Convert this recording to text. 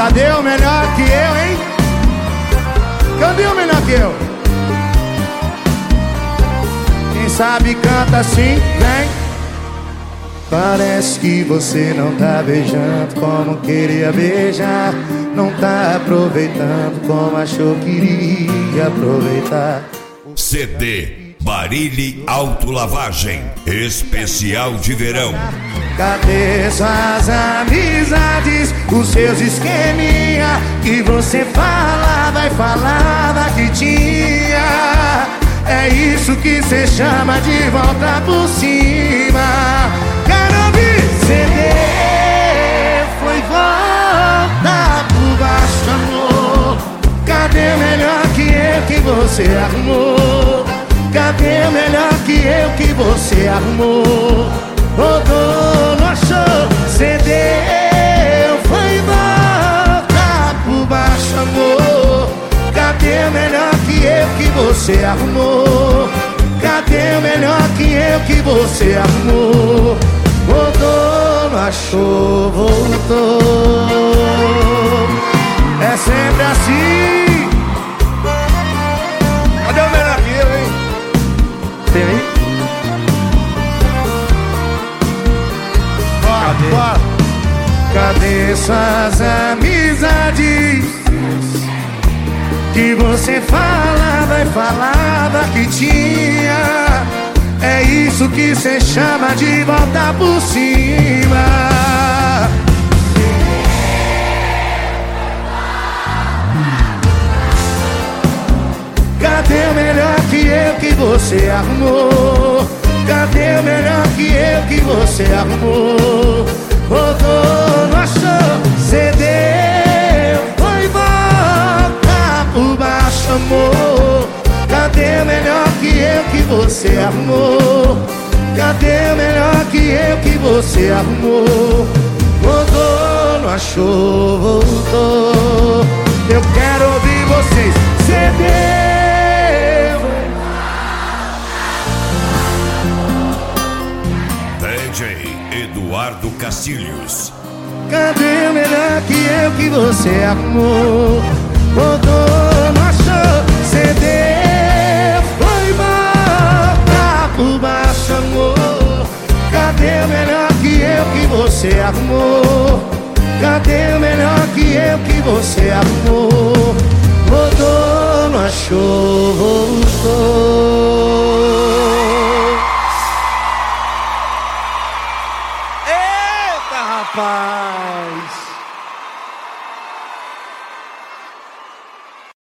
Cadê o melhor que eu, hein? Cadê o melhor que eu? Quem sabe canta assim, vem. Parece que você não tá beijando como queria beijar. Não tá aproveitando como achou que iria aproveitar. CD Barilli Autolavagem Especial de Verão. Cadê suas amizades, os seus esqueminha que você falava e falava que tinha? É isso que cê chama de volta por cima. Quero ouvir CD, foi volta por baixo, amor. Cadê o melhor que você arrumou? Cadê o melhor que você arrumou? Rodou, não achou, CD, foi volta por baixo, amor. Cadê o melhor que você arrumou? Cadê o melhor que você arrumou? Rodou, não achou, voltou. É sempre assim. Cadê o melhor que eu, hein? Tem aí? Bora. Cadê suas amizades que você falava e falava que tinha? É isso que cê chama de volta por cima. Cadê o melhor que você arrumou? Cadê o melhor que você arrumou? Rodou, não achou, CD, foi volta por baixo, amor. Cadê o melhor que você arrumou? Cadê o melhor que você arrumou? Rodou, não achou, voltou. Eu quero ouvir vocês, CD. DJ Eduardo Castilhos. Cadê o melhor que você arrumou? Rodou, não achou, CD, foi volta por baixo, amor. Cadê o melhor que você arrumou? Cadê o melhor que você arrumou? Rodou, não achou, voltou. Eita, rapaz!